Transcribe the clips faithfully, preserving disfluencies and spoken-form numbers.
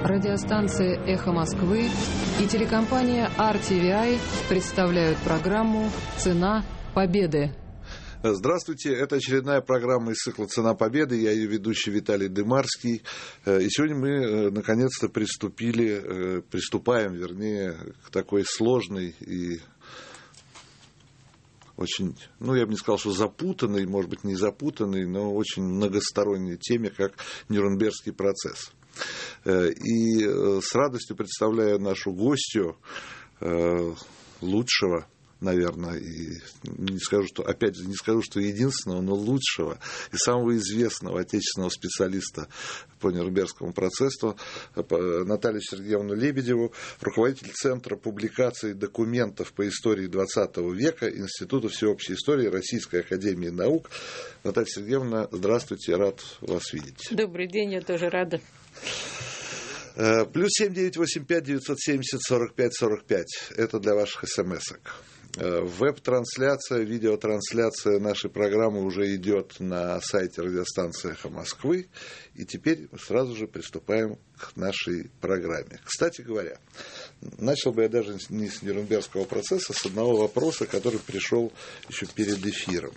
Радиостанция «Эхо Москвы» и телекомпания ар ти ви ай представляют программу «Цена победы». Здравствуйте, это очередная программа из цикла «Цена победы». Я ее ведущий Виталий Дымарский. И сегодня мы наконец-то приступили, приступаем, вернее, к такой сложной и очень, ну, я бы не сказал, что запутанной, может быть, не запутанной, но очень многосторонней теме, как Нюрнбергский процесс. И с радостью представляю нашу гостью, лучшего, наверное, и не скажу, что, опять же, не скажу, что единственного, но лучшего и самого известного отечественного специалиста по Нюрнбергскому процессу Наталью Сергеевну Лебедеву, руководитель Центра публикации документов по истории двадцатого века Института всеобщей истории Российской академии наук. Наталья Сергеевна, здравствуйте, рад вас видеть. Добрый день, я тоже рада. Плюс семь девять восемь пять девятьсот семьдесят сорок пять сорок пять. Это для ваших смс-ок. Веб-трансляция, видеотрансляция нашей программы уже идет на сайте радиостанции «Эхо Москвы». И теперь сразу же приступаем к нашей программе. Кстати говоря, начал бы я даже не с Нюрнбергского процесса, с одного вопроса, который пришел еще перед эфиром.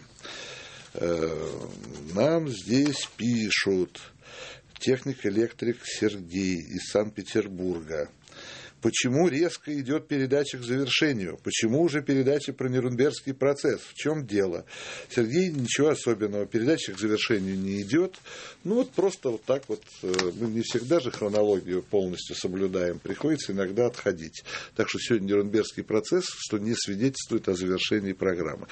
Нам здесь пишут: техник-электрик Сергей из Санкт-Петербурга. Почему резко идет передача к завершению? Почему уже передача про Нюрнбергский процесс? В чем дело? Сергей, ничего особенного. Передача к завершению не идет. Ну вот просто вот так вот. Мы не всегда же хронологию полностью соблюдаем. Приходится иногда отходить. Так что сегодня Нюрнбергский процесс, что не свидетельствует о завершении программы.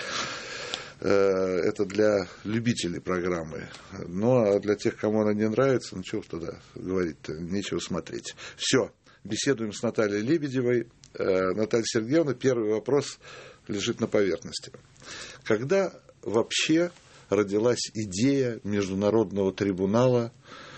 Это для любителей программы. Ну, а для тех, кому она не нравится, ну, чего тогда говорить-то, нечего смотреть. Все, беседуем с Натальей Лебедевой. Наталья Сергеевна, первый вопрос лежит на поверхности. Когда вообще родилась идея Международного трибунала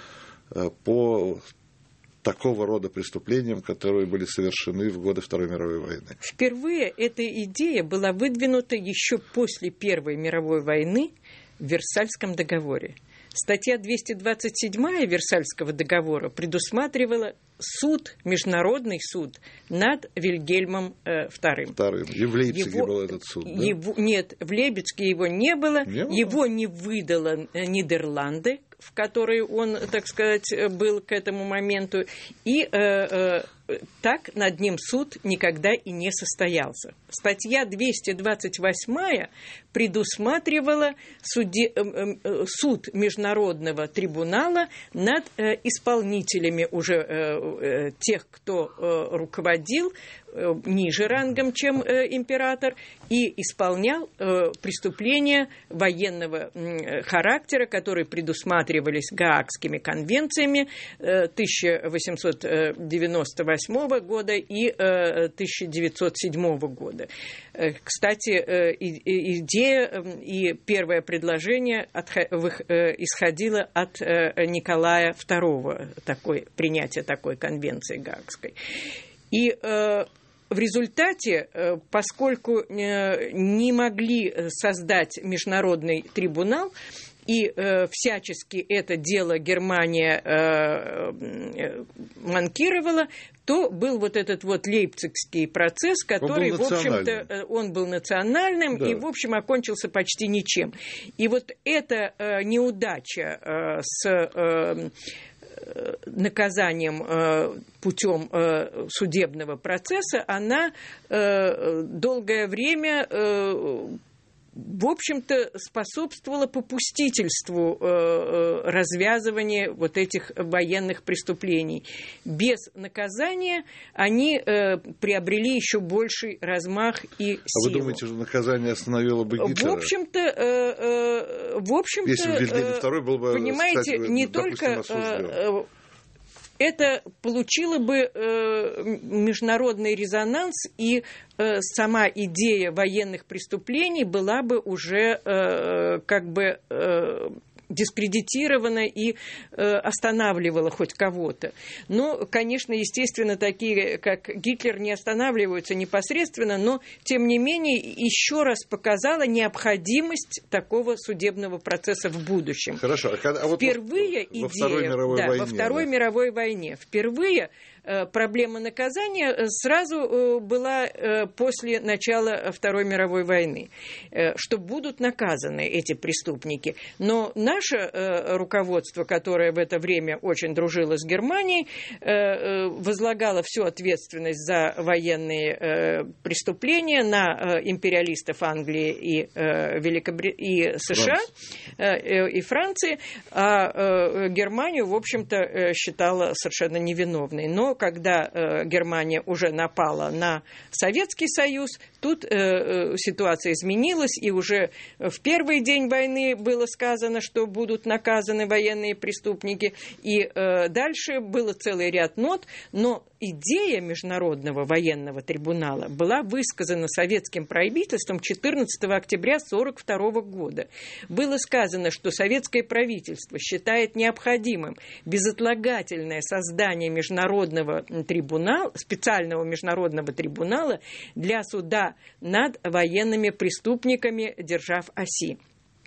по такого рода преступлениям, которые были совершены в годы Второй мировой войны? Впервые эта идея была выдвинута еще после Первой мировой войны в Версальском договоре. Статья двести двадцать семь Версальского договора предусматривала суд, международный суд над Вильгельмом э, вторым. Вторым. И в Лейпциге его, был этот суд, да? Его, нет, в Лейпциге его не было. Не было? Его не выдало Нидерланды, в которой он, так сказать, был к этому моменту. И э, э, так над ним суд никогда и не состоялся. Статья двести двадцать восемь предусматривала суде, э, э, суд Международного трибунала над э, исполнителями уже э, э, тех, кто э, руководил э, ниже рангом, чем э, император, и исполнял э, преступления военного э, характера, которые предусматривались Гаагскими конвенциями э, тысяча восемьсот девяносто восьмого года и э, тысяча девятьсот седьмого года. Э, кстати, э, и, идея э, и первое предложение от, э, исходило от э, Николая второго, такой, принятия такой конвенции Гаагской. И э, в результате, поскольку не могли создать международный трибунал, и э, всячески это дело Германия э, манкировала, то был вот этот вот Лейпцигский процесс, который, в общем-то, он был национальным, да, и, в общем, окончился почти ничем. И вот эта э, неудача э, с э, наказанием э, путем э, судебного процесса, она э, долгое время э, в общем-то, способствовало попустительству э, развязывания вот этих военных преступлений. Без наказания они э, приобрели еще больший размах и силу. А вы думаете, что наказание остановило бы Гитлера? В общем-то, э, э, в общем-то, если бы Вильгельм второй был бы, понимаете, кстати, не допустим, только осужден. Это получило бы э, международный резонанс, и э, сама идея военных преступлений была бы уже э, как бы э, дискредитировано и останавливало хоть кого-то. Но, конечно, естественно, такие, как Гитлер, не останавливаются непосредственно, но, тем не менее, еще раз показала необходимость такого судебного процесса в будущем. Хорошо. А когда, а вот впервые во, во идея, Второй мировой да, войне, во Второй да. мировой войне, впервые проблема наказания сразу была после начала Второй мировой войны, что будут наказаны эти преступники. Но наше руководство, которое в это время очень дружило с Германией, возлагало всю ответственность за военные преступления на империалистов Англии и, Великобри... и США, Франция. и Франции, а Германию, в общем-то, считала совершенно невиновной. Но когда э, Германия уже напала на Советский Союз, тут э, ситуация изменилась, и уже в первый день войны было сказано, что будут наказаны военные преступники, и э, дальше был целый ряд нот, но идея Международного военного трибунала была высказана советским правительством четырнадцатого октября тысяча девятьсот сорок второго года. Было сказано, что советское правительство считает необходимым безотлагательное создание международного трибунала, специального международного трибунала для суда над военными преступниками держав оси.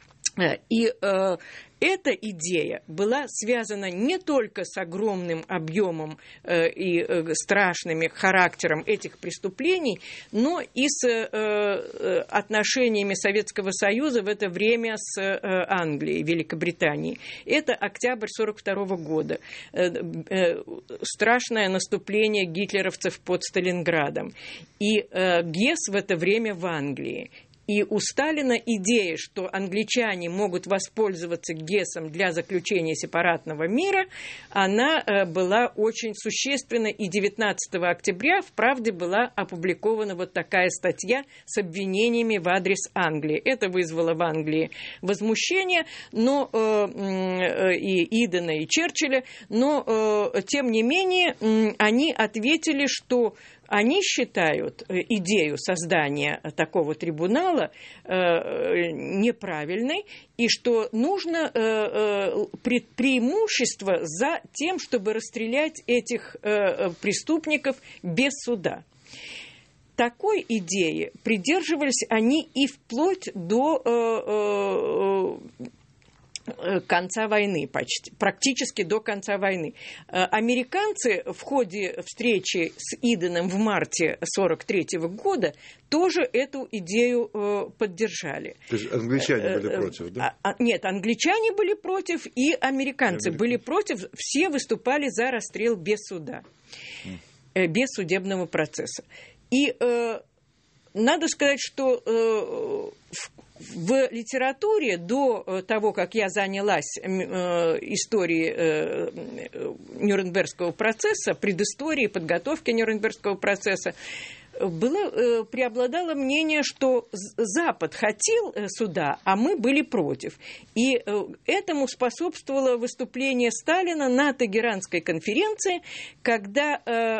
И э, эта идея была связана не только с огромным объемом э, и э, страшным характером этих преступлений, но и с э, отношениями Советского Союза в это время с э, Англией, Великобританией. Это октябрь сорок второго года. Э, э, страшное наступление гитлеровцев под Сталинградом. И э, Гесс в это время в Англии. И у Сталина идея, что англичане могут воспользоваться Гессом для заключения сепаратного мира, она была очень существенна. И девятнадцатого октября в «Правде» была опубликована вот такая статья с обвинениями в адрес Англии. Это вызвало в Англии возмущение, но, э, и Идена, и Черчилля, но, э, тем не менее, э, они ответили, что они считают идею создания такого трибунала э, неправильной, и что нужно э, э, преимущество за тем, чтобы расстрелять этих э, преступников без суда. Такой идеи придерживались они и вплоть до э, э, конца войны, почти, практически до конца войны. Американцы в ходе встречи с Иденом в марте сорок третьего года тоже эту идею поддержали. То есть англичане были против, да? Нет, англичане были против, и американцы Америка. были против. Все выступали за расстрел без суда, mm. без судебного процесса. И э, надо сказать, что э, в В литературе до того, как я занялась э, историей э, Нюрнбергского процесса, предысторией подготовки Нюрнбергского процесса, было, преобладало мнение, что Запад хотел суда, а мы были против. И этому способствовало выступление Сталина на Тегеранской конференции, когда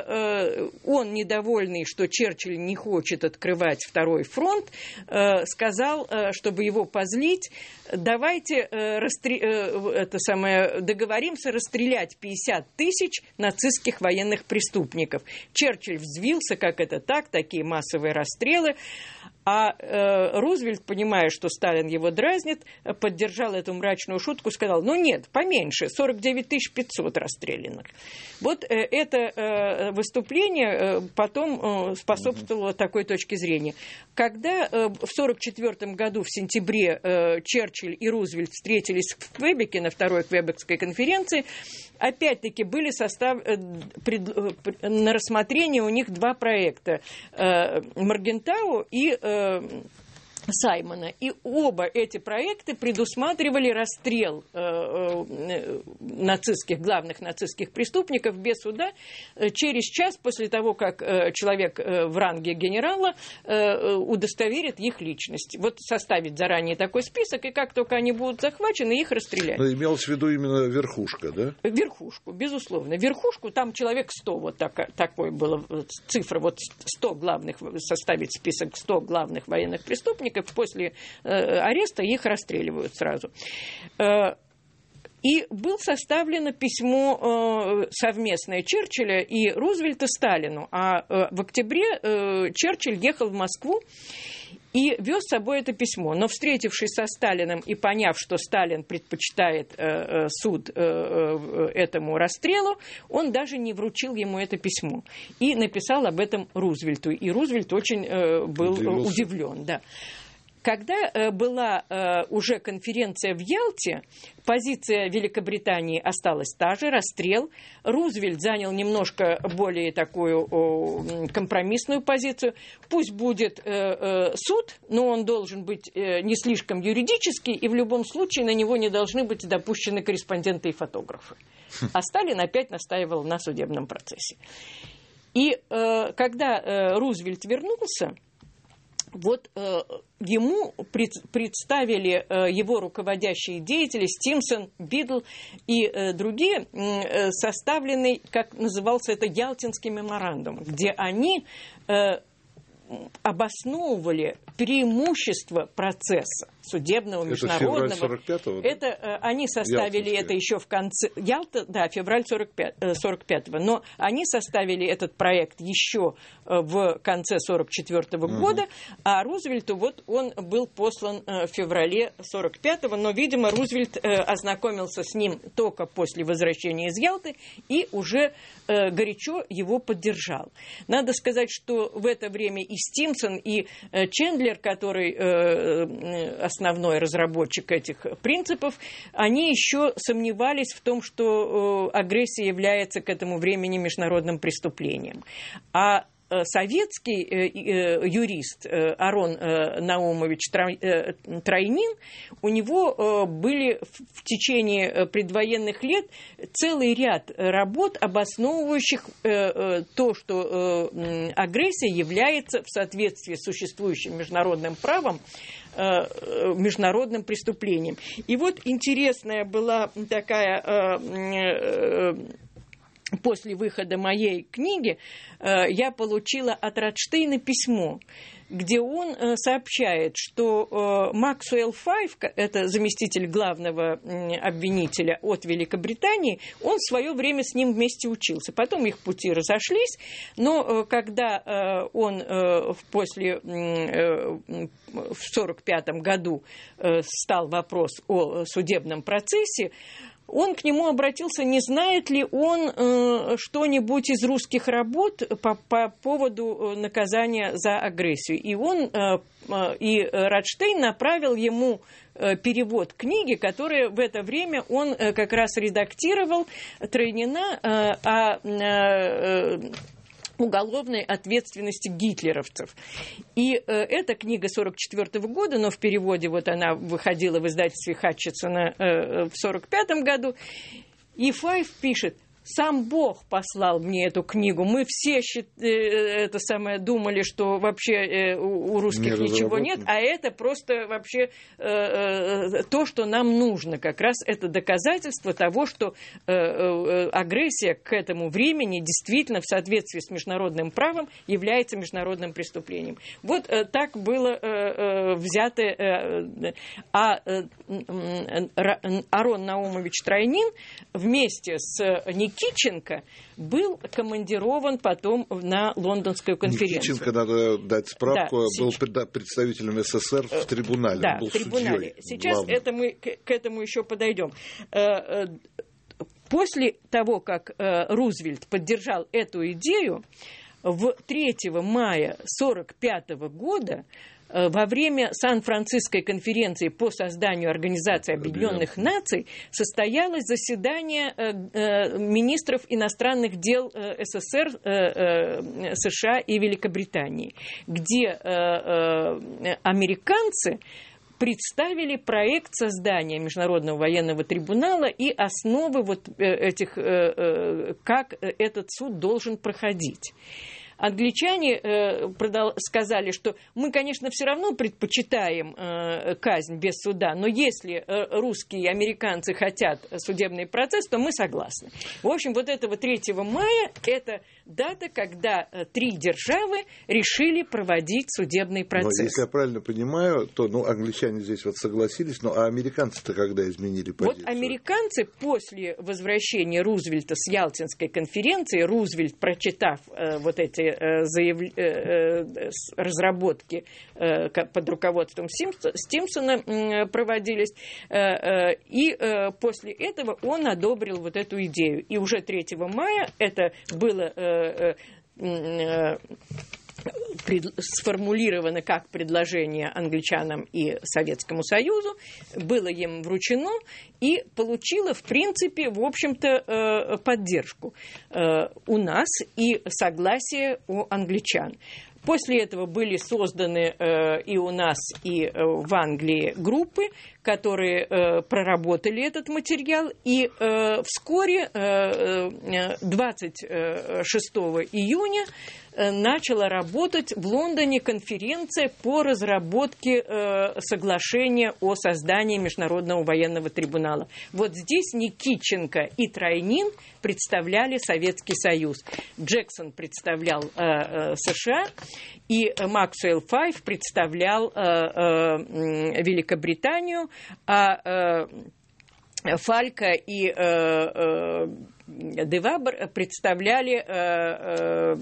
он, недовольный, что Черчилль не хочет открывать второй фронт, сказал, чтобы его позлить: давайте расстрел... это самое, договоримся расстрелять пятьдесят тысяч нацистских военных преступников. Черчилль взвился, как это так, такие массовые расстрелы. А э, Рузвельт, понимая, что Сталин его дразнит, поддержал эту мрачную шутку, сказал: ну нет, поменьше, сорок девять тысяч пятьсот расстрелянных. Вот э, это э, выступление э, потом э, способствовало такой точке зрения. Когда э, в сорок четвёртом году, в сентябре, э, Черчилль и Рузвельт встретились в Квебеке на второй Квебекской конференции, опять-таки были состав... э, пред... э, на рассмотрение у них два проекта э, – Моргентау и э, Саймона. И оба эти проекта предусматривали расстрел э, э, нацистских, главных нацистских преступников без суда э, через час после того, как э, человек э, в ранге генерала э, удостоверит их личность. Вот составить заранее такой список, и как только они будут захвачены, их расстрелять. Но имелось в виду именно верхушка, да? Верхушку, безусловно. Верхушку, там человек сто, вот так, такой была цифра, вот сто главных, составить список сто главных военных преступников. После э, ареста их расстреливают сразу. Э, И было составлено письмо совместное Черчилля и Рузвельта Сталину. А в октябре Черчилль ехал в Москву и вез с собой это письмо. Но, встретившись со Сталиным и поняв, что Сталин предпочитает э, суд э, этому расстрелу, он даже не вручил ему это письмо. И написал об этом Рузвельту. И Рузвельт очень э, был удивлен. Да. Когда э, была э, уже конференция в Ялте, позиция Великобритании осталась та же, расстрел. Рузвельт занял немножко более такую о, компромиссную позицию. Пусть будет э, э, суд, но он должен быть э, не слишком юридический, и в любом случае на него не должны быть допущены корреспонденты и фотографы. А Сталин опять настаивал на судебном процессе. И э, когда э, Рузвельт вернулся, вот э, ему пред, представили э, его руководящие деятели Стимсон, Бидл и э, другие, э, составленный, как назывался это, Ялтинский меморандум, где они э, обосновывали преимущество процесса судебного, международного. Это февраль сорок пятого? Да? Это, э, они составили Ялтинский. Это еще в конце... Ялта, да, февраль сорок пятого. Но они составили этот проект еще в конце сорок четвёртого угу. года, а Рузвельту вот он был послан в феврале сорок пятого, но, видимо, Рузвельт ознакомился с ним только после возвращения из Ялты и уже горячо его поддержал. Надо сказать, что в это время и Стимсон, и Чендлер, который основной разработчик этих принципов, они еще сомневались в том, что агрессия является к этому времени международным преступлением. А советский юрист Арон Наумович Тройнин, у него были в течение предвоенных лет целый ряд работ, обосновывающих то, что агрессия является в соответствии с существующим международным правом международным преступлением. И вот интересная была такая... После выхода моей книги я получила от Ротштейна письмо, где он сообщает, что Максуэлл Файф, это заместитель главного обвинителя от Великобритании, он в свое время с ним вместе учился. Потом их пути разошлись, но когда он после, в сорок пятом году стал вопрос о судебном процессе, он к нему обратился, не знает ли он э, что-нибудь из русских работ по, по поводу наказания за агрессию. И он, э, э, и Ротштейн направил ему э, перевод книги, которую в это время он э, как раз редактировал, Тройнина, э, о... Э, уголовной ответственности гитлеровцев. И э, эта книга сорок четвёртого года, но в переводе вот она выходила в издательстве Хатчесона э, в сорок пятом году. И Файф пишет: «Сам Бог послал мне эту книгу. Мы все счит... это самое, думали, что вообще у русских не ничего нет, а это просто вообще то, что нам нужно. Как раз это доказательство того, что агрессия к этому времени действительно в соответствии с международным правом является международным преступлением». Вот так было взято. А Арон Наумович Тройнин вместе с Никитченко был командирован потом на лондонскую конференцию. Никитченко, надо дать справку, да, был сейчас... представителем СССР в трибунале. Да, был в трибунале. Сейчас это мы к, к этому еще подойдем. После того, как Рузвельт поддержал эту идею, в третьего мая сорок пятого года во время Сан-Франциской конференции по созданию Организации Объединенных Наций состоялось заседание министров иностранных дел СССР, США и Великобритании, где американцы представили проект создания Международного военного трибунала и основы вот этих, как этот суд должен проходить. Англичане э, продал, сказали, что мы, конечно, все равно предпочитаем э, казнь без суда, но если э, русские и американцы хотят судебный процесс, то мы согласны. В общем, вот этого третьего мая – это дата, когда э, три державы решили проводить судебный процесс. Но если я правильно понимаю, то ну, англичане здесь вот согласились, но а американцы-то когда изменили позицию? Вот американцы после возвращения Рузвельта с Ялтинской конференции, Рузвельт, прочитав э, вот эти э, заяв... э, э, разработки э, под руководством Стимсона э, проводились, э, э, и э, после этого он одобрил вот эту идею. И уже третьего мая это было э, э, э, Пред, сформулировано как предложение англичанам и Советскому Союзу, было им вручено и получило, в принципе, в общем-то, поддержку у нас и согласие у англичан. После этого были созданы э, и у нас, и э, в Англии группы, которые э, проработали этот материал. И э, вскоре, э, двадцать шестого июня, э, начала работать в Лондоне конференция по разработке э, соглашения о создании Международного военного трибунала. Вот здесь Никитченко и Тройнин представляли Советский Союз. Джексон представлял э, э, США. И Максуэлл Файф представлял э, э, Великобританию, а э, Фалька и э, э, Девабр представляли э,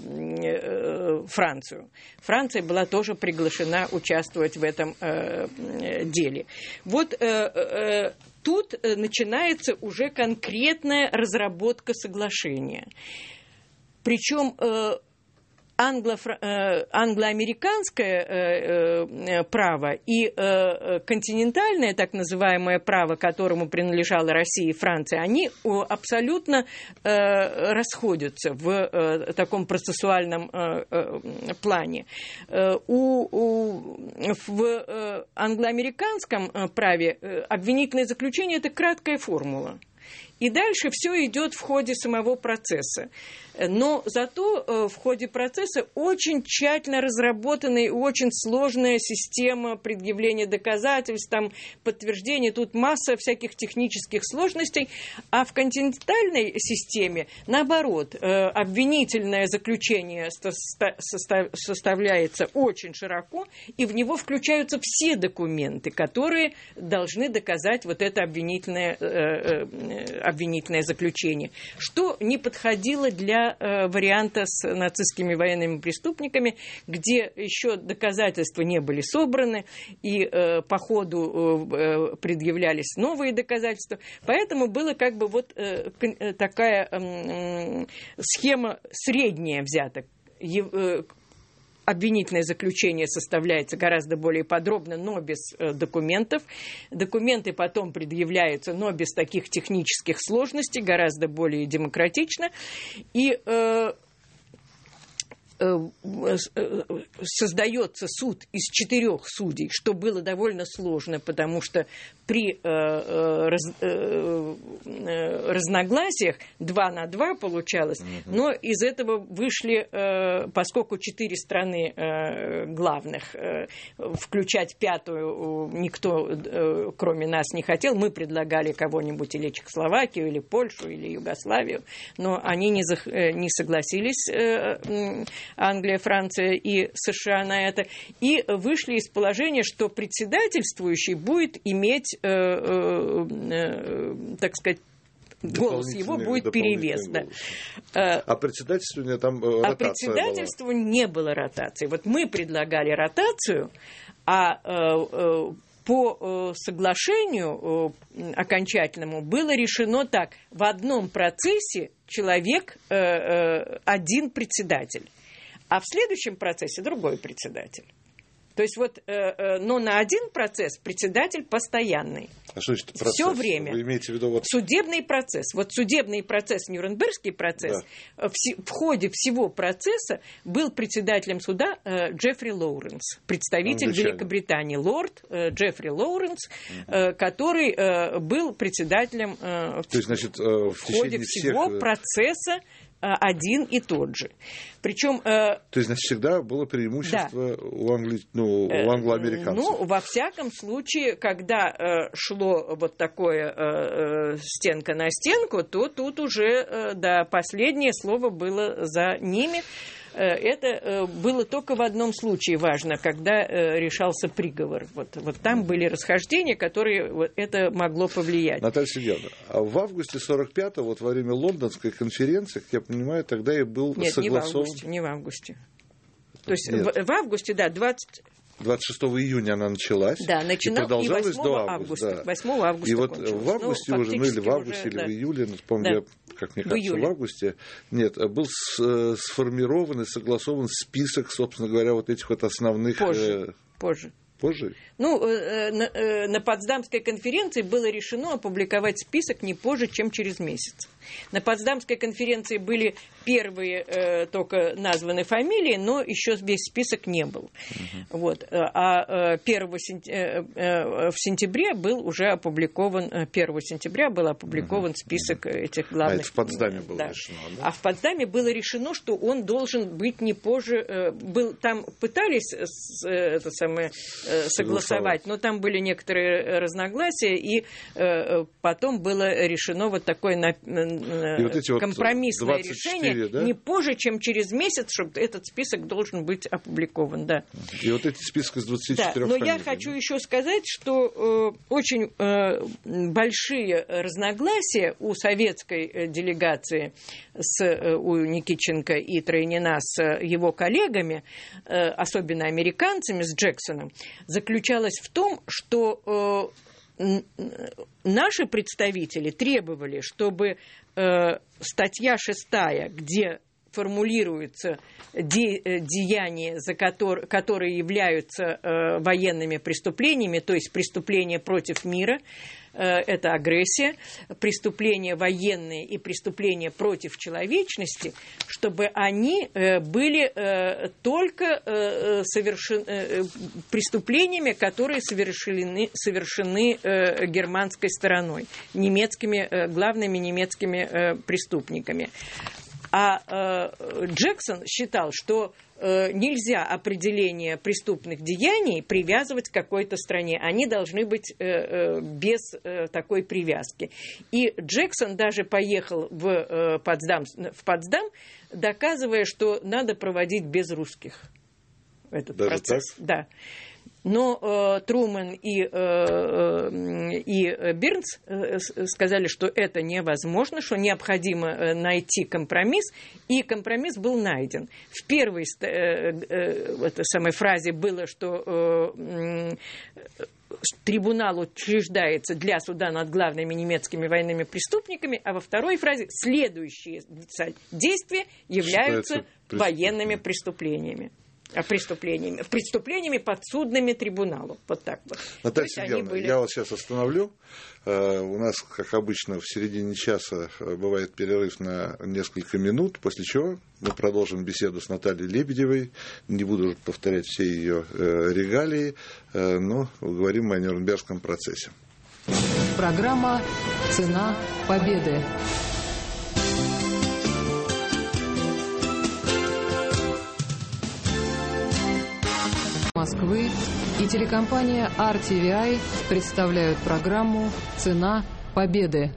э, Францию. Франция была тоже приглашена участвовать в этом э, деле. Вот э, э, тут начинается уже конкретная разработка соглашения. Причем э, Англо, э, англо-американское э, э, право и э, континентальное, так называемое право, которому принадлежала Россия и Франция, они абсолютно э, расходятся в э, таком процессуальном э, э, плане. Э, у, у, в э, англо-американском праве э, обвинительное заключение – это краткая формула. И дальше все идет в ходе самого процесса. Но зато в ходе процесса очень тщательно разработанная и очень сложная система предъявления доказательств, там, подтверждения, тут масса всяких технических сложностей. А в континентальной системе, наоборот, обвинительное заключение составляется очень широко, и в него включаются все документы, которые должны доказать вот это обвинительное, обвинительное заключение, что не подходило для варианта с нацистскими военными преступниками, где еще доказательства не были собраны, и э, по ходу э, предъявлялись новые доказательства. Поэтому была как бы вот э, такая э, схема средняя взята. Э, Обвинительное заключение составляется гораздо более подробно, но без э, документов. Документы потом предъявляются, но без таких технических сложностей, гораздо более демократично. И э, создается суд из четырех судей, что было довольно сложно, потому что при э, раз, э, разногласиях два на два получалось, mm-hmm. но из этого вышли, э, поскольку четыре страны э, главных, э, включать пятую никто, э, кроме нас, не хотел. Мы предлагали кого-нибудь или Чехословакию, или Польшу, или Югославию, но они не, зах- не согласились, э, Англия, Франция и США, на это, и вышли из положения, что председательствующий будет иметь, э, э, э, так сказать, голос его будет перевес. Да. А председательствование там ротация А председательству была. Не было ротации. Вот мы предлагали ротацию, а э, по соглашению окончательному было решено так: в одном процессе человек э, э, один председатель, а в следующем процессе другой председатель. То есть вот, э, э, но на один процесс председатель постоянный. А что значит процесс? Все время. Вы имеете в виду вот... Судебный процесс. Вот судебный процесс, Нюрнбергский процесс, да. в, в ходе всего процесса был председателем суда э, Джеффри Лоуренс, представитель Англичане. Великобритании, лорд э, Джеффри Лоуренс, угу. э, который э, был председателем э, в, То есть, значит, э, в, в ходе всего всех... процесса один и тот же. Причем, э, То есть, значит, всегда было преимущество да. у, англи... ну, у англоамериканцев? Ну, во всяком случае, когда э, шло вот такое э, стенка на стенку, то тут уже, э, да, последнее слово было за ними. Это было только в одном случае важно, когда решался приговор. Вот, вот там были расхождения, которые вот, это могло повлиять. Наталья Сергеевна, а в августе сорок пятого, вот во время Лондонской конференции, как я понимаю, тогда и был Нет, согласован... Нет, не в августе, не в августе. То есть в, в августе, да, двадцать... двадцать шестого июня она началась, да, начинал, и продолжалась и до августа. августа. Да. восьмого августа и вот кончилось. в августе ну, уже, ну или в августе, уже, или да. в июле, ну, помню, да. я, как мне кажется, в, в августе, нет, был с, сформирован и согласован список, собственно говоря, вот этих вот основных... Позже, э... позже. Позже? Ну, на, на Потсдамской конференции было решено опубликовать список не позже, чем через месяц. На Потсдамской конференции были первые э, только названы фамилии, но еще весь список не был. Uh-huh. Вот. А первого сентя... в сентябре был уже опубликован, первого сентября был опубликован uh-huh. список этих главных... А это в Потсдаме было да. решено, да? А в Потсдаме было решено, что он должен быть не позже... Был... Там пытались это самое, согласовать, но там были некоторые разногласия, и потом было решено вот такое... И вот эти компромиссное вот двадцать четыре, решение да? не позже, чем через месяц, чтобы этот список должен быть опубликован. Да. И вот эти списки из двадцати четырёх да, но фамилий. я хочу да? еще сказать, что э, очень э, большие разногласия у советской делегации с, э, у Никитченко и Тройнина с его коллегами, э, особенно американцами, с Джексоном, заключалось в том, что э, наши представители требовали, чтобы э, статья шестая, где формулируются де, деяния, за котор, которые являются э, военными преступлениями, то есть преступления против мира, э, это агрессия, преступления военные и преступления против человечности, чтобы они э, были э, только э, совершен, э, преступлениями, которые совершены, совершены э, германской стороной, немецкими, э, главными немецкими э, преступниками. А э, Джексон считал, что э, нельзя определение преступных деяний привязывать к какой-то стране. Они должны быть э, э, без э, такой привязки. И Джексон даже поехал в, э, Потсдам, в Потсдам, доказывая, что надо проводить без русских этот даже процесс. Так? Да. Но э, Трумэн и, э, и Бирнс э, сказали, что это невозможно, что необходимо э, найти компромисс, и компромисс был найден. В первой э, э, этой самой фразе было, что э, э, трибунал учреждается для суда над главными немецкими военными преступниками, а во второй фразе следующие действия являются военными преступлениями. Преступлениями, преступлениями, подсудными трибуналу. Вот так вот. Наталья Сергеевна, были... я вас сейчас остановлю. Uh, у нас, как обычно, в середине часа бывает перерыв на несколько минут, после чего мы продолжим беседу с Натальей Лебедевой. Не буду повторять все ее uh, регалии, uh, но говорим о Нюрнбергском процессе. Программа «Цена победы». Москвы и телекомпания ар ти ви ай представляют программу «Цена победы».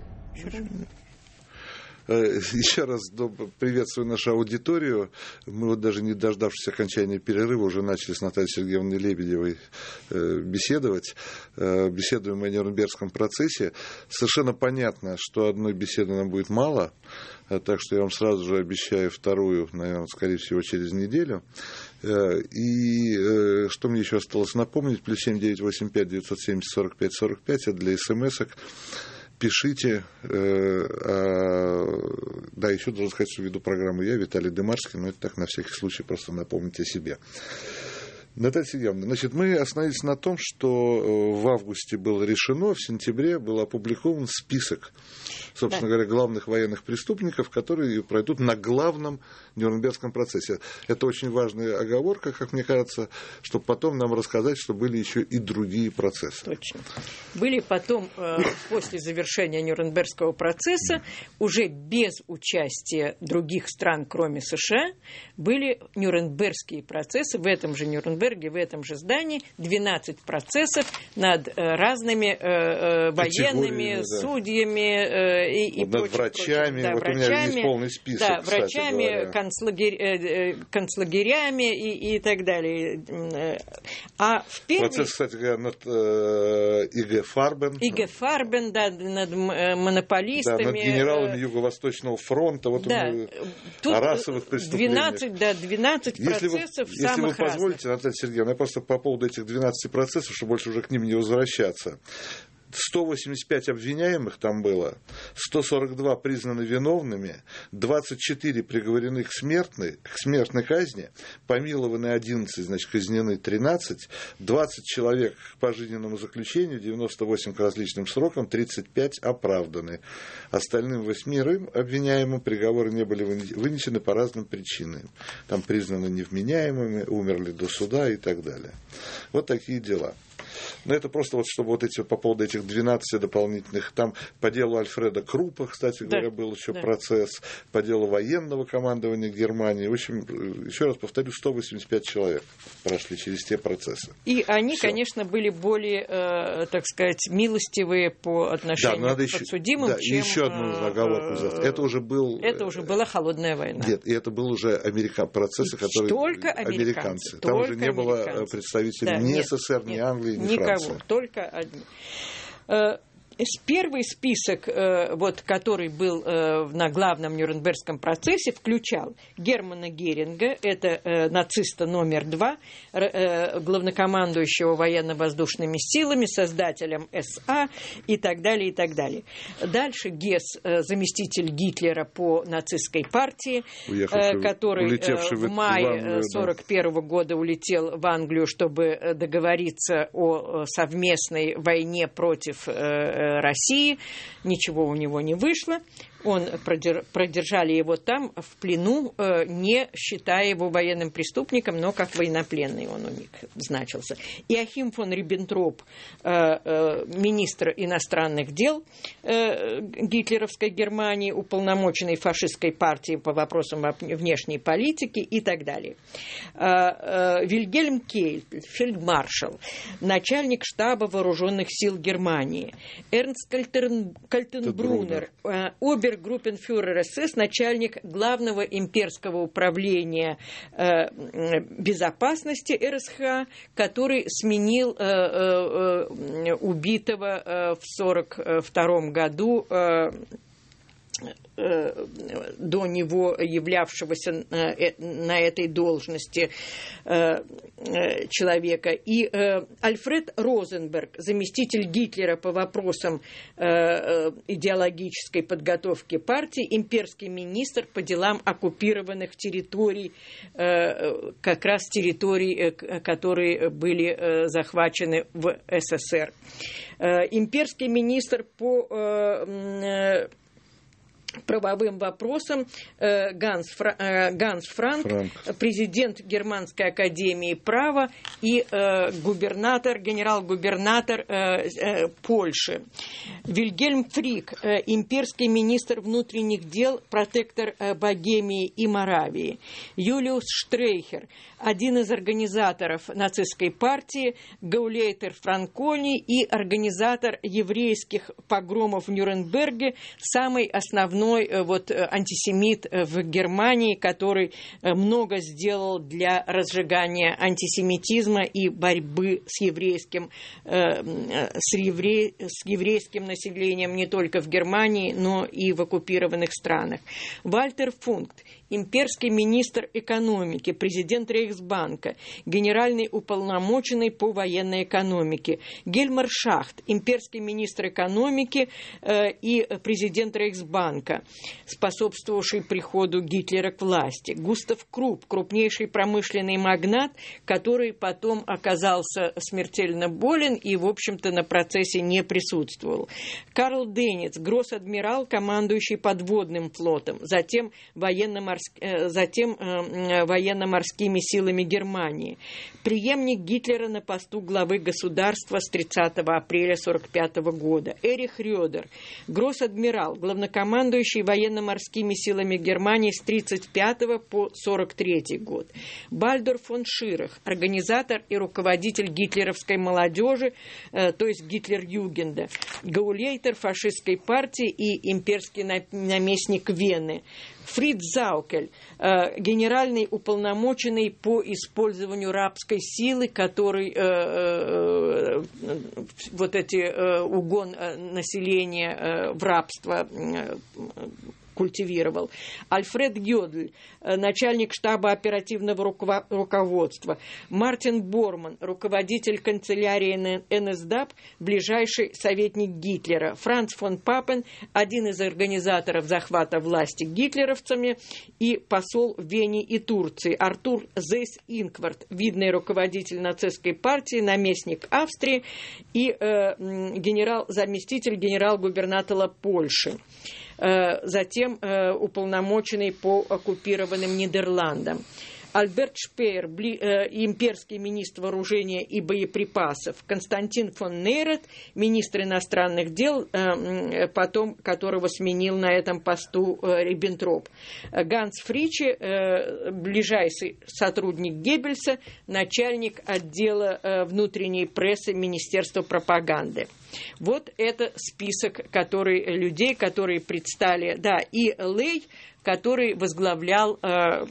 Еще раз приветствую нашу аудиторию. Мы вот даже не дождавшись окончания перерыва уже начали с Натальей Сергеевной Лебедевой беседовать. Беседуем о Нюрнбергском процессе. Совершенно понятно, что одной беседы нам будет мало, так что я вам сразу же обещаю вторую, наверное, скорее всего, через неделю. И что мне еще осталось напомнить, плюс семь девятьсот восемьдесят пять девятьсот семьдесят сорок пять сорок пять, это для смс-ок. Пишите, э, э, да, еще должен сказать, что веду программу я, Виталий Дымарский, но это так на всякий случай просто напомнить о себе. Наталья Сергеевна, значит, мы остановились на том, что в августе было решено, в сентябре был опубликован список, собственно да. говоря, главных военных преступников, которые пройдут на главном Нюрнбергском процессе. Это очень важная оговорка, как мне кажется, чтобы потом нам рассказать, что были еще и другие процессы. Точно. Были потом, после завершения Нюрнбергского процесса, уже без участия других стран, кроме США, были Нюрнбергские процессы в этом же Нюрнберге, в этом же здании, двенадцать процессов над разными э, военными, да. судьями э, и, и над врачами, да, вот врачами, у меня здесь полный список, да, врачами, концлагерь, э, концлагерями и, и так далее. А в первый... Процесс, кстати говоря, над э, И Г Фарбен. И Г Фарбен, да, над монополистами. Да, над генералами Юго-Восточного фронта, вот да. о расовых преступлениях. двенадцать, да, двенадцать если процессов вы, самых Если вы позволите, разных. Наталья Сергеевна, я просто по поводу этих двенадцати процессов, чтобы больше уже к ним не возвращаться. сто восемьдесят пять обвиняемых там было, сто сорок два признаны виновными, двадцать четыре приговорены к смертной, к смертной казни, помилованы одиннадцать, значит, казнены тринадцать, двадцать человек к пожизненному заключению, девяносто восемь к различным срокам, тридцать пять оправданы. Остальным восьмерым обвиняемым приговоры не были вынесены по разным причинам. Там признаны невменяемыми, умерли до суда и так далее. Вот такие дела. Но это просто вот, чтобы вот эти, по поводу этих двенадцати дополнительных, там по делу Альфреда Крупа, кстати говоря, да, был еще да. процесс, по делу военного командования Германии. В общем, еще раз повторю, сто восемьдесят пять человек прошли через те процессы. И они, Всё. конечно, были более, э, так сказать, милостивые по отношению да, надо к подсудимым, еще, да, чем... еще одну оговорку сделать. Это уже был... Это уже была холодная война. Нет, и это был уже америка... процессы, которые... Только американцы. американцы. Там только уже не американцы. было представителей да, ни нет, СССР, ни нет, Англии, ни никого, Франции. Только одни. Первый список, вот, который был на главном Нюрнбергском процессе, включал Германа Геринга, это нациста номер два, главнокомандующего военно-воздушными силами, создателем эс а и так далее, и так далее. Дальше Гесс, заместитель Гитлера по нацистской партии, уехавший, который в мае сорок первого года улетел в Англию, чтобы договориться о совместной войне против России. Ничего у него не вышло. Он продержали его там в плену, не считая его военным преступником, но как военнопленный он у них значился. Иохим фон Риббентроп, министр иностранных дел гитлеровской Германии, уполномоченный фашистской партией по вопросам внешней политики и так далее. Вильгельм Кейль, фельдмаршал, начальник штаба вооруженных сил Германии. Эрнст Кальтенбруннер, обер группенфюрер эс эс, начальник главного имперского управления э, безопасности эр эс ха, который сменил э, э, убитого э, в сорок втором году э, до него являвшегося на этой должности человека. И Альфред Розенберг, заместитель Гитлера по вопросам идеологической подготовки партии, имперский министр по делам оккупированных территорий, как раз территорий, которые были захвачены в эс эс эс эр. Имперский министр по правовым вопросам Ганс, Фра... Ганс Франк, Франк, президент Германской академии права и губернатор, генерал-губернатор Польши. Вильгельм Фрик, имперский министр внутренних дел, протектор Богемии и Моравии. Юлиус Штрейхер, один из организаторов нацистской партии, гаулейтер Франкони и организатор еврейских погромов в Нюрнберге, самый основной вот, антисемит в Германии, который много сделал для разжигания антисемитизма и борьбы с еврейским, с, евре... с еврейским населением не только в Германии, но и в оккупированных странах. Вальтер Функт, имперский министр экономики, президент Рейхсбанка, генеральный уполномоченный по военной экономике, Гельмар Шахт, имперский министр экономики э, и президент Рейхсбанка, способствовавший приходу Гитлера к власти, Густав Крупп, крупнейший промышленный магнат, который потом оказался смертельно болен и, в общем-то, на процессе не присутствовал, Карл Денец, гросс-адмирал, командующий подводным флотом, затем военно-морск... затем э, военно-морскими силами Германии, преемник Гитлера на посту главы государства с тридцатого апреля сорок пятого года, Эрих Рёдер, гросс-адмирал, главнокомандующий военно-морскими силами Германии с тридцать пятого по сорок третий год, Бальдор фон Ширах, организатор и руководитель гитлеровской молодежи, э, то есть Гитлер-Югенда, гаулейтер фашистской партии и имперский наместник Вены, Фриц Заукель, э, генеральный уполномоченный по использованию рабской силы, который э, э, вот эти э, угон населения э, в рабство э, культивировал, Альфред Гёдль, начальник штаба оперативного руководства, Мартин Борман, руководитель канцелярии НСДАП, ближайший советник Гитлера, Франц фон Папен, один из организаторов захвата власти гитлеровцами, и посол в Вене и Турции, Артур Зейс-Инкварт, видный руководитель нацистской партии, наместник Австрии и э, генерал, заместитель генерал-губернатора Польши. Затем э, уполномоченный по оккупированным Нидерландам. Альберт Шпеер, бли, э, имперский министр вооружения и боеприпасов, Константин фон Нейрет, министр иностранных дел, э, потом которого сменил на этом посту э, Риббентроп, Ганс Фриче, э, ближайший сотрудник Геббельса, начальник отдела э, внутренней прессы Министерства пропаганды. Вот это список который, людей, которые предстали, да, и Лей, который возглавлял э,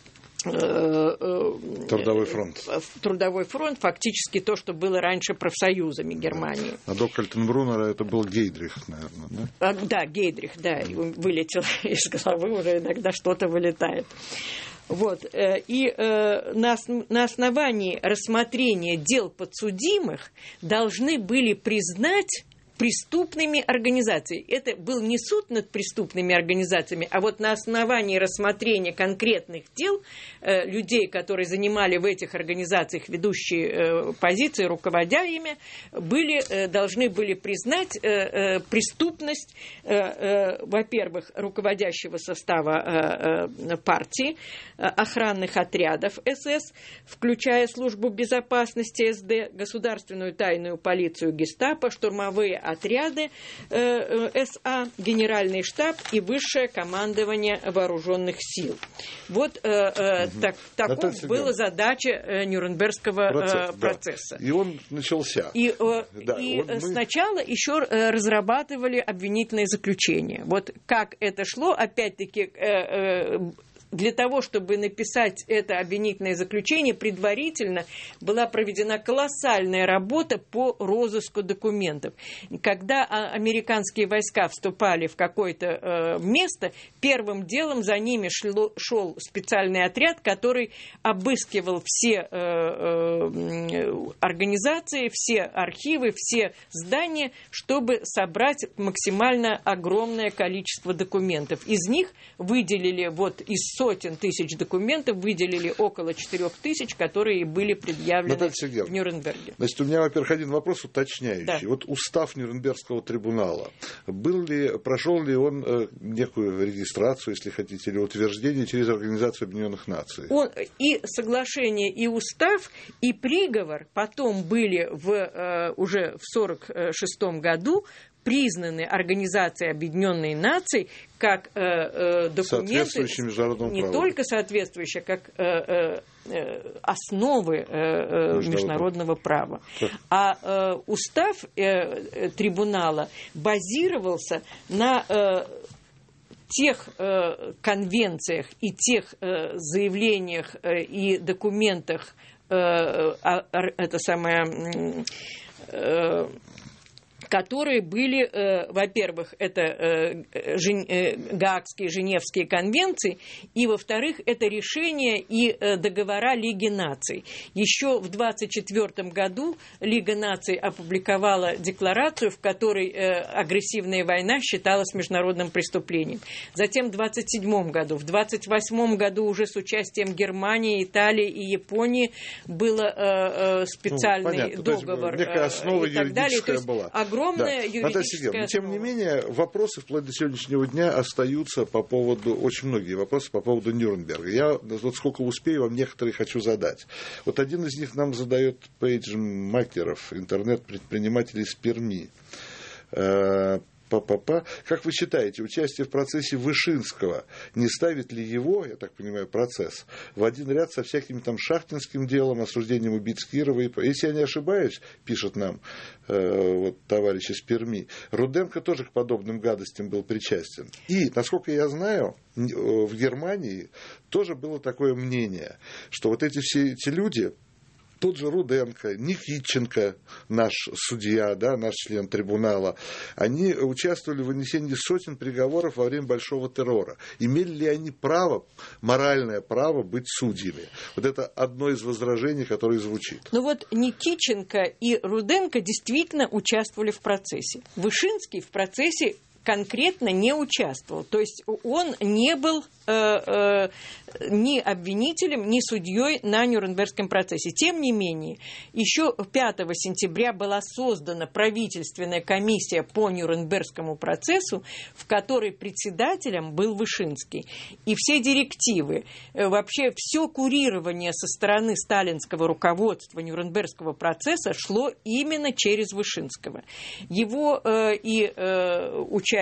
Трудовой фронт. Трудовой фронт, фактически то, что было раньше профсоюзами Германии. А до Кальтенбруннера это был Гейдрих, наверное, да? А, да, Гейдрих, да, вылетел из головы, уже иногда что-то вылетает. Вот. И на основании рассмотрения дел подсудимых должны были признать преступными организациями. Это был не суд над преступными организациями, а вот на основании рассмотрения конкретных дел э, людей, которые занимали в этих организациях ведущие э, позиции, руководя ими, были, э, должны были признать э, э, преступность, э, э, во-первых, руководящего состава э, э, партии, э, охранных отрядов СС, включая службу безопасности СД, государственную тайную полицию Гестапо, штурмовые отряды э, СА, генеральный штаб и высшее командование вооруженных сил. Вот э, э, угу. так, такова была задача э, Нюрнбергского Процесс, э, процесса. Да. И он начался. И, э, да, и вот мы... сначала еще э, разрабатывали обвинительное заключение. Вот как это шло, опять-таки... Э, э, Для того, чтобы написать это обвинительное заключение, предварительно была проведена колоссальная работа по розыску документов. Когда американские войска вступали в какое-то э, место, первым делом за ними шло, шел специальный отряд, который обыскивал все э, э, организации, все архивы, все здания, чтобы собрать максимально огромное количество документов. Из них выделили вот из сотен тысяч документов, выделили около четырех тысяч, которые были предъявлены в Нюрнберге. Значит, у меня, во-первых, один вопрос уточняющий. Да. Вот устав Нюрнбергского трибунала, был ли, прошел ли он э, некую регистрацию, если хотите, или утверждение через Организацию Объединенных Наций? Он, и соглашение, и устав, и приговор потом были в, э, уже в сорок шестом году признаны Организацией Объединенных Наций как э, э, документы, не праву. Только соответствующие, как э, э, основы э, международного, международного права. Как? А э, устав э, трибунала базировался на э, тех э, конвенциях и тех э, заявлениях э, и документах, э, э, это самое... Э, которые были, э, во-первых, это э, жен, э, Гаагские, Женевские конвенции, и, во-вторых, это решения и э, договора Лиги наций. Еще в двадцать четвёртом году Лига наций опубликовала декларацию, в которой э, агрессивная война считалась международным преступлением. Затем в двадцать седьмом году, в двадцать восьмом году уже с участием Германии, Италии и Японии был э, э, специальный ну, договор есть, некая основа и так далее. То есть была. Огромная да. юридическая основа. Тем не менее, вопросы вплоть до сегодняшнего дня остаются по поводу, очень многие вопросы по поводу Нюрнберга. Я вот сколько успею, вам некоторые хочу задать. Вот один из них нам задает Пейдж Макеров, интернет-предприниматель из Перми. Па-па-па. Как вы считаете, участие в процессе Вышинского не ставит ли его, я так понимаю, процесс, в один ряд со всяким там шахтинским делом, осуждением убийц Кирова? И... Если я не ошибаюсь, пишет нам э, вот, товарищ из Перми, Руденко тоже к подобным гадостям был причастен. И, насколько я знаю, в Германии тоже было такое мнение, что вот эти все эти люди... Тот же Руденко, Никитченко, наш судья, да, наш член трибунала, они участвовали в вынесении сотен приговоров во время Большого террора. Имели ли они право, моральное право быть судьями? Вот это одно из возражений, которое звучит. Ну вот Никитченко и Руденко действительно участвовали в процессе. Вышинский в процессе конкретно не участвовал. То есть он не был э, э, ни обвинителем, ни судьей на Нюрнбергском процессе. Тем не менее, еще пятого сентября была создана правительственная комиссия по Нюрнбергскому процессу, в которой председателем был Вышинский. И все директивы, э, вообще все курирование со стороны сталинского руководства Нюрнбергского процесса шло именно через Вышинского. Его э, и э, участие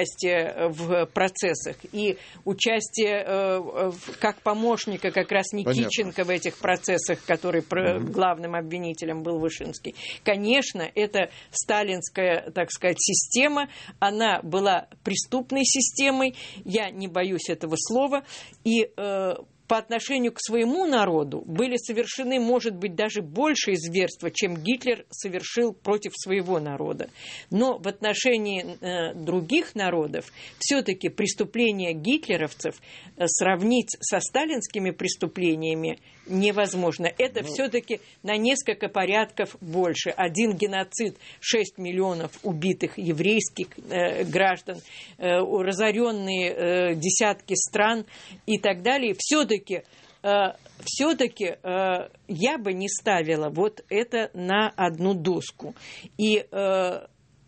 в процессах и участие э, как помощника как раз Никитченко в этих процессах, который mm-hmm. главным обвинителем был Вышинский. Конечно, это сталинская, так сказать, система, она была преступной системой, я не боюсь этого слова, и э, по отношению к своему народу были совершены, может быть, даже большие зверства, чем Гитлер совершил против своего народа. Но в отношении э, других народов все-таки преступления гитлеровцев э, сравнить со сталинскими преступлениями невозможно. Это ну... все-таки на несколько порядков больше. Один геноцид, шесть миллионов убитых еврейских э, граждан, э, разоренные э, десятки стран и так далее. Все-таки все-таки э, я бы не ставила вот это на одну доску. И э,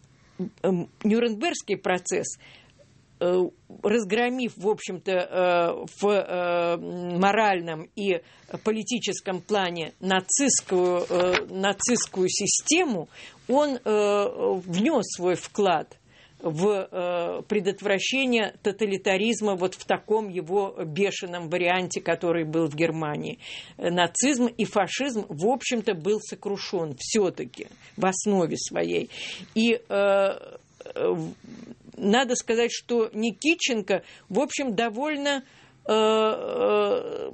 э, Нюрнбергский процесс, э, разгромив, в общем-то, э, в э, моральном и политическом плане нацистскую, э, нацистскую систему, он э, внес свой вклад в э, предотвращение тоталитаризма вот в таком его бешеном варианте, который был в Германии. Нацизм и фашизм, в общем-то, был сокрушен все-таки в основе своей. И э, э, надо сказать, что Никитченко, в общем, довольно... Э, э,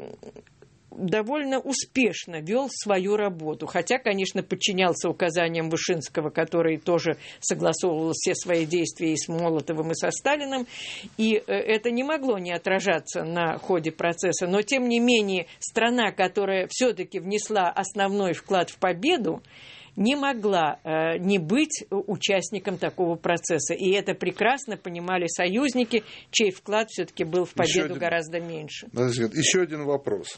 довольно успешно вел свою работу, хотя, конечно, подчинялся указаниям Вышинского, который тоже согласовывал все свои действия и с Молотовым, и со Сталиным, и это не могло не отражаться на ходе процесса, но, тем не менее, страна, которая все-таки внесла основной вклад в победу, не могла э, не быть участником такого процесса. И это прекрасно понимали союзники, чей вклад все-таки был в победу один, гораздо меньше. Еще один вопрос.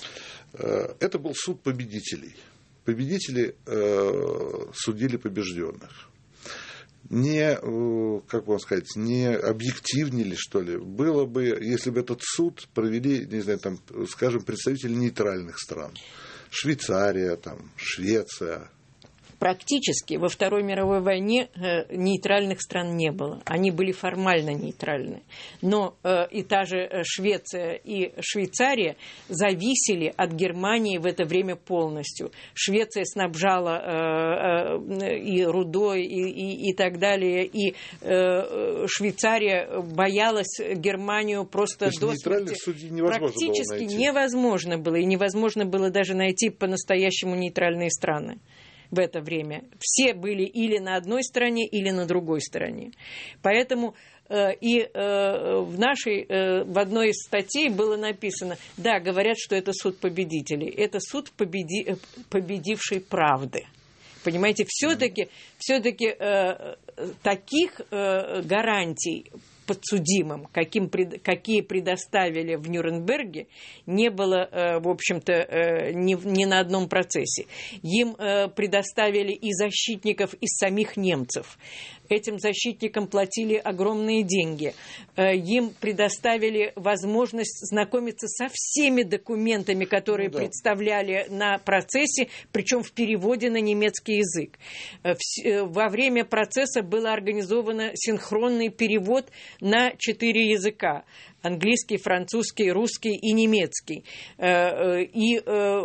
Это был суд победителей. Победители э, судили побежденных. Не, э, как вам сказать, не объективнее, что ли, было бы, если бы этот суд провели, не знаю, там, скажем, представители нейтральных стран. Швейцария, там, Швеция. Практически во Второй мировой войне э, нейтральных стран не было. Они были формально нейтральны. Но э, и та же Швеция и Швейцария зависели от Германии в это время полностью. Швеция снабжала э, э, и рудой, и, и, и так далее. И э, Швейцария боялась Германию просто до смерти. Практически было невозможно было. И невозможно было даже найти по-настоящему нейтральные страны. в это время. Все были или на одной стороне, или на другой стороне. Поэтому и в нашей, в одной из статей было написано, да, говорят, что это суд победителей. Это суд победи, победившей правды. Понимаете, все-таки, все-таки э, таких э, гарантий подсудимым, каким, какие предоставили в Нюрнберге, не было, в общем-то, ни, ни на одном процессе. Им предоставили и защитников из самих немцев. Этим защитникам платили огромные деньги. Им предоставили возможность знакомиться со всеми документами, которые ну, да. представляли на процессе, причем в переводе на немецкий язык. Во время процесса был организован синхронный перевод на четыре языка. Английский, французский, русский и немецкий. И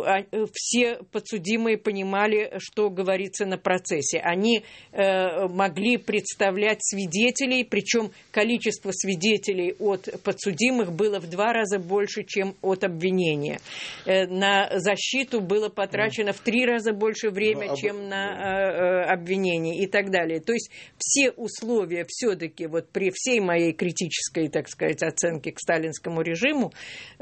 все подсудимые понимали, что говорится на процессе. Они могли представлять свидетелей, причем количество свидетелей от подсудимых было в два раза больше, чем от обвинения. На защиту было потрачено в три раза больше времени, чем на обвинение и так далее. То есть все условия все-таки, вот при всей моей критической, так сказать, оценке к сталинскому режиму,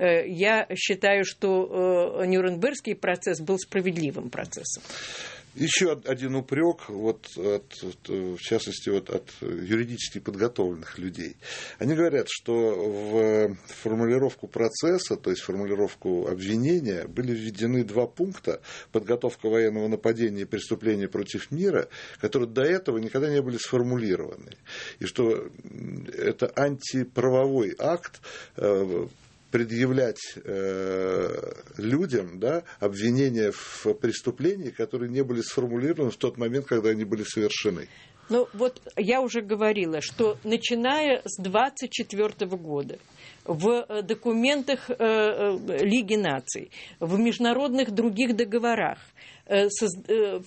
я считаю, что Нюрнбергский процесс был справедливым процессом. Еще один упрек, вот от, в частности, вот от юридически подготовленных людей. Они говорят, что в формулировку процесса, то есть формулировку обвинения, были введены два пункта: подготовка военного нападения и преступления против мира, которые до этого никогда не были сформулированы. И что это антиправовой акт, предъявлять э, людям, да, обвинения в преступлении, которые не были сформулированы в тот момент, когда они были совершены. Ну вот я уже говорила, что начиная с двадцать четвёртого года в документах э, Лиги наций, в международных других договорах э, э,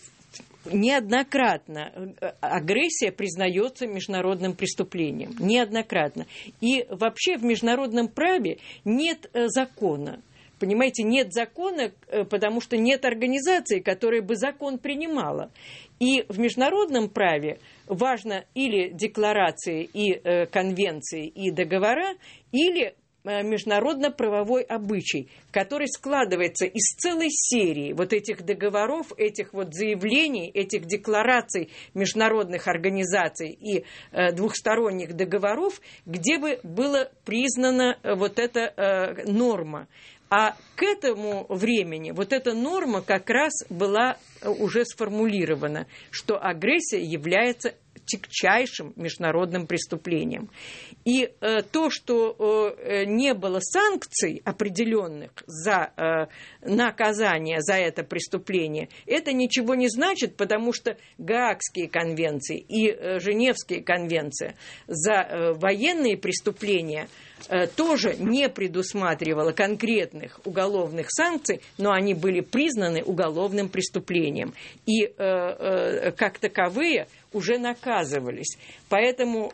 неоднократно агрессия признается международным преступлением. Неоднократно. И вообще в международном праве нет закона. Понимаете, нет закона, потому что нет организации, которая бы закон принимала. И в международном праве важно или декларации, и конвенции, и договора, или международно-правовой обычай, который складывается из целой серии вот этих договоров, этих вот заявлений, этих деклараций международных организаций и э, двухсторонних договоров, где бы была признана вот эта э, норма. А к этому времени вот эта норма как раз была уже сформулирована, что агрессия является тягчайшим международным преступлением. И э, то, что э, не было санкций определенных за э, наказание за это преступление, это ничего не значит, потому что Гаагские конвенции и э, Женевские конвенции за э, военные преступления э, тоже не предусматривала конкретных уголовных санкций, но они были признаны уголовным преступлением. И э, э, как таковые уже наказывались. Поэтому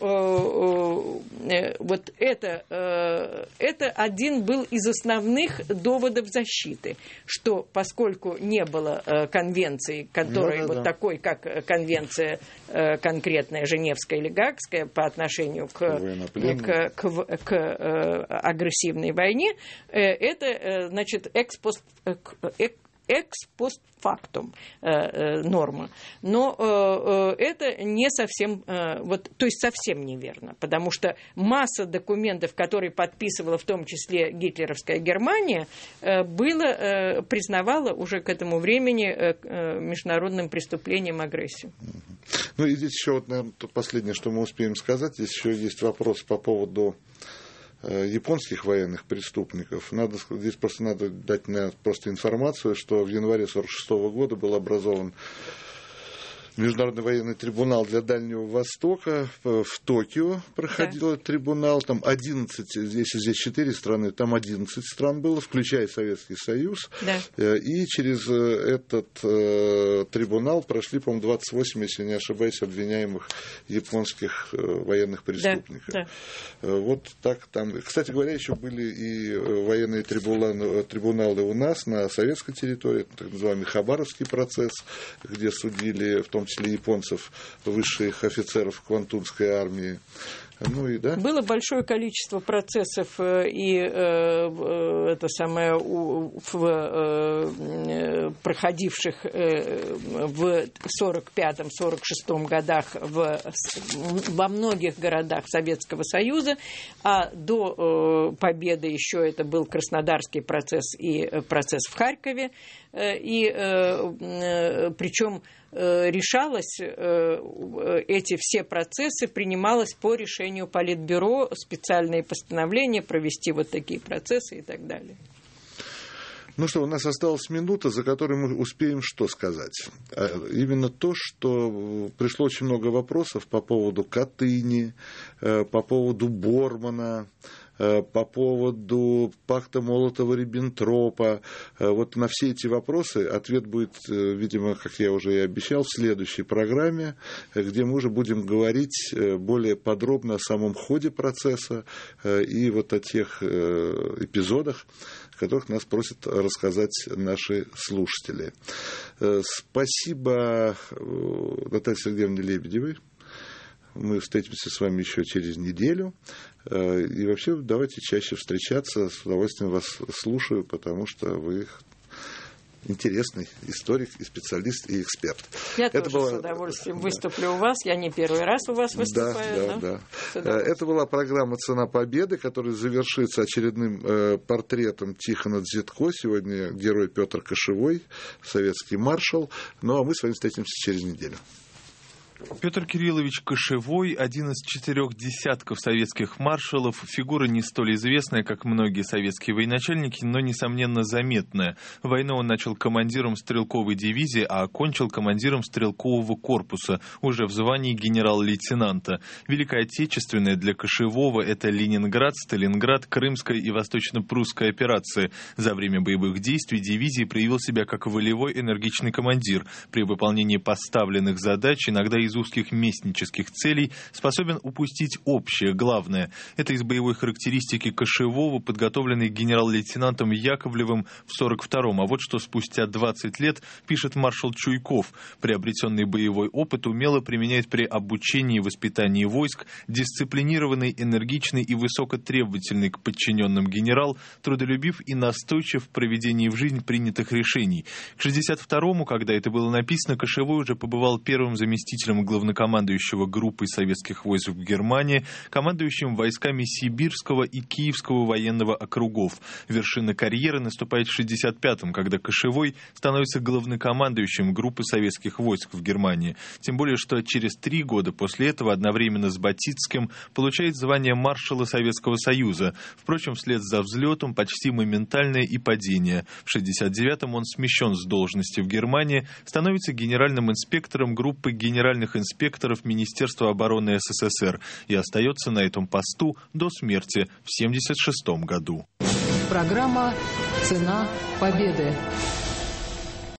э, э, вот это, э, это один был из основных доводов защиты, что поскольку не было э, конвенции, которая ну, да, вот да. такой, как конвенция э, конкретная Женевская или Гаагская по отношению к, к, к, к э, агрессивной войне, э, это, э, значит, экспост, э, экспостфактум э, э, норма. Но э, э, это не совсем, э, вот, то есть совсем неверно, потому что масса документов, которые подписывала в том числе гитлеровская Германия, э, было, э, признавала уже к этому времени э, э, международным преступлением агрессию. Ну и здесь еще, вот, наверное, последнее, что мы успеем сказать, здесь еще есть вопрос по поводу японских военных преступников. Надо, здесь просто надо дать просто информацию, что в январе тысяча девятьсот сорок шестого года был образован Международный военный трибунал для Дальнего Востока. В Токио проходил да. трибунал. Там одиннадцать, если здесь четыре страны, там одиннадцать стран было, включая Советский Союз. Да. И через этот э, трибунал прошли, по-моему, двадцать восемь, если не ошибаюсь, обвиняемых японских э, военных преступников. Да. Да. Вот так там. Кстати говоря, еще были и военные трибуналы, трибуналы у нас на советской территории, так называемый Хабаровский процесс, где судили в том числе японцев, высших офицеров Квантунской армии. Ну и, да. Было большое количество процессов и э, это самое у, в, э, проходивших э, в сорок пятом — сорок шестом годах в, во многих городах Советского Союза, а до э, победы еще это был Краснодарский процесс и процесс в Харькове, э, и э, э, причем решалось, эти все процессы принималось по решению Политбюро, специальные постановления провести вот такие процессы и так далее. Ну что, у нас осталась минута, за которой мы успеем что сказать? Именно то, что пришло очень много вопросов по поводу Катыни, по поводу Бормана, по поводу пакта Молотова-Риббентропа. Вот на все эти вопросы ответ будет, видимо, как я уже и обещал, в следующей программе, где мы уже будем говорить более подробно о самом ходе процесса и вот о тех эпизодах, о которых нас просят рассказать наши слушатели. Спасибо Наталье Сергеевне Лебедевой. Мы встретимся с вами еще через неделю. И вообще давайте чаще встречаться. С удовольствием вас слушаю, потому что вы интересный историк, и специалист, и эксперт. Я Это тоже была... с удовольствием выступлю у вас. Я не первый раз у вас выступаю. Да, да, да. Это была программа «Цена победы», которая завершится очередным э, портретом Тихона Дзитко. Сегодня герой Петр Кошевой, советский маршал. Ну, а мы с вами встретимся через неделю. Петр Кириллович Кошевой, один из четырех десятков советских маршалов, фигура не столь известная, как многие советские военачальники, но, несомненно, заметная. Войну он начал командиром стрелковой дивизии, а окончил командиром стрелкового корпуса, уже в звании генерал-лейтенанта. Великая Отечественная для Кошевого – это Ленинград, Сталинград, Крымская и Восточно-Прусская операции. За время боевых действий дивизии проявил себя как волевой энергичный командир. При выполнении поставленных задач, иногда из узких местнических целей, способен упустить общее, главное. Это из боевой характеристики Кошевого, подготовленной генерал-лейтенантом Яковлевым в сорок втором. А вот что спустя двадцать лет пишет маршал Чуйков. Приобретенный боевой опыт умело применяет при обучении и воспитании войск, дисциплинированный, энергичный и высокотребовательный к подчиненным генерал, трудолюбив и настойчив в проведении в жизнь принятых решений. К шестьдесят второму, когда это было написано, Кошевой уже побывал первым заместителем главнокомандующего группой советских войск в Германии, командующим войсками Сибирского и Киевского военного округов. Вершина карьеры наступает в шестьдесят пятом, когда Кошевой становится главнокомандующим группы советских войск в Германии. Тем более, что через три года после этого одновременно с Батицким получает звание маршала Советского Союза. Впрочем, вслед за взлетом почти моментальное и падение. В шестьдесят девятом он смещен с должности в Германии, становится генеральным инспектором группы генеральных инспекторов Министерства обороны СССР и остается на этом посту до смерти в семьдесят шестом году. Программа «Цена победы».